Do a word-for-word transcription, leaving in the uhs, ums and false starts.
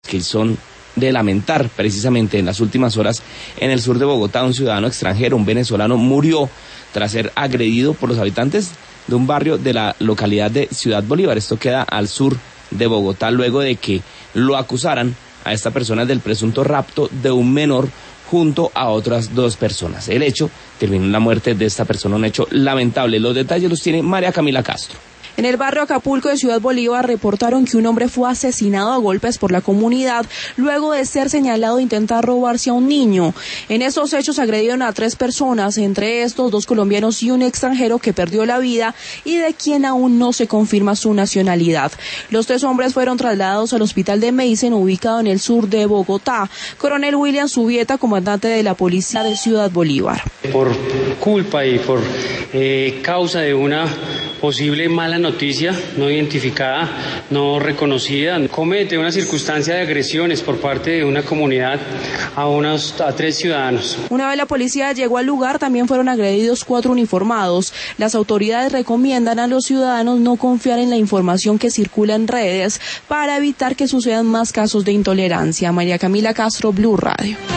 que son de lamentar. Precisamente en las últimas horas en el sur de Bogotá, un ciudadano extranjero, un venezolano, murió tras ser agredido por los habitantes de un barrio de la localidad de Ciudad Bolívar. Esto queda al sur de Bogotá, luego de que lo acusaran a esta persona del presunto rapto de un menor junto a otras dos personas. El hecho terminó en la muerte de esta persona, un hecho lamentable. Los detalles los tiene María Camila Castro. En el barrio Acapulco de Ciudad Bolívar reportaron que un hombre fue asesinado a golpes por la comunidad luego de ser señalado de intentar robarse a un niño. En estos hechos agredieron a tres personas, entre estos dos colombianos y un extranjero que perdió la vida y de quien aún no se confirma su nacionalidad. Los tres hombres fueron trasladados al hospital de Meisen, ubicado en el sur de Bogotá. Coronel William Subieta, comandante de la policía de Ciudad Bolívar. Por culpa y por eh, causa de una posible mala noticia no identificada, no reconocida, comete una circunstancia de agresiones por parte de una comunidad a unos a tres ciudadanos. Una vez la policía llegó al lugar, también fueron agredidos cuatro uniformados. Las autoridades recomiendan a los ciudadanos no confiar en la información que circula en redes para evitar que sucedan más casos de intolerancia. María Camila Castro, Blue Radio.